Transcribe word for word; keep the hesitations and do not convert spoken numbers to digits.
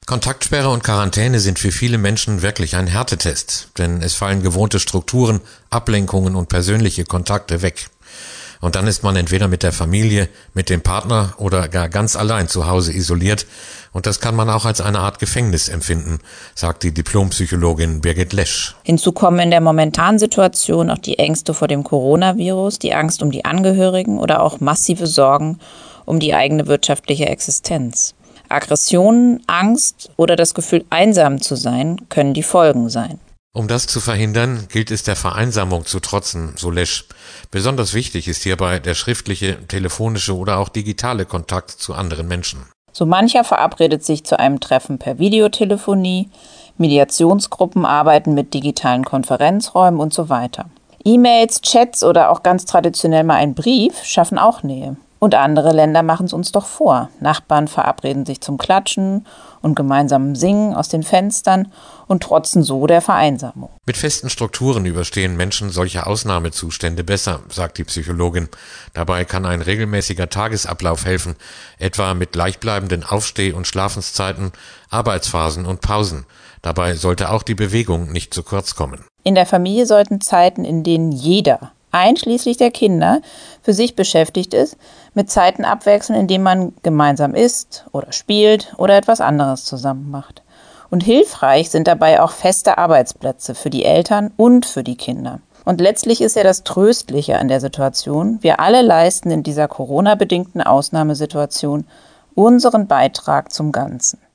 Kontaktsperre und Quarantäne sind für viele Menschen wirklich ein Härtetest, denn es fallen gewohnte Strukturen, Ablenkungen und persönliche Kontakte weg. Und dann ist man entweder mit der Familie, mit dem Partner oder gar ganz allein zu Hause isoliert. Und das kann man auch als eine Art Gefängnis empfinden, sagt die Diplompsychologin Birgit Lesch. Hinzu kommen in der momentanen Situation auch die Ängste vor dem Coronavirus, die Angst um die Angehörigen oder auch massive Sorgen um die eigene wirtschaftliche Existenz. Aggressionen, Angst oder das Gefühl, einsam zu sein, können die Folgen sein. Um das zu verhindern, gilt es der Vereinsamung zu trotzen, so Lesch. Besonders wichtig ist hierbei der schriftliche, telefonische oder auch digitale Kontakt zu anderen Menschen. So mancher verabredet sich zu einem Treffen per Videotelefonie, Mediationsgruppen arbeiten mit digitalen Konferenzräumen und so weiter. E-Mails, Chats oder auch ganz traditionell mal ein Brief schaffen auch Nähe. Und andere Länder machen es uns doch vor. Nachbarn verabreden sich zum Klatschen und gemeinsamen Singen aus den Fenstern und trotzen so der Vereinsamung. Mit festen Strukturen überstehen Menschen solche Ausnahmezustände besser, sagt die Psychologin. Dabei kann ein regelmäßiger Tagesablauf helfen, etwa mit gleichbleibenden Aufsteh- und Schlafenszeiten, Arbeitsphasen und Pausen. Dabei sollte auch die Bewegung nicht zu kurz kommen. In der Familie sollten Zeiten, in denen jeder, einschließlich der Kinder, für sich beschäftigt ist, mit Zeiten abwechseln, in denen man gemeinsam isst oder spielt oder etwas anderes zusammen macht. Und hilfreich sind dabei auch feste Arbeitsplätze für die Eltern und für die Kinder. Und letztlich ist ja das Tröstliche an der Situation: Wir alle leisten in dieser Corona-bedingten Ausnahmesituation unseren Beitrag zum Ganzen.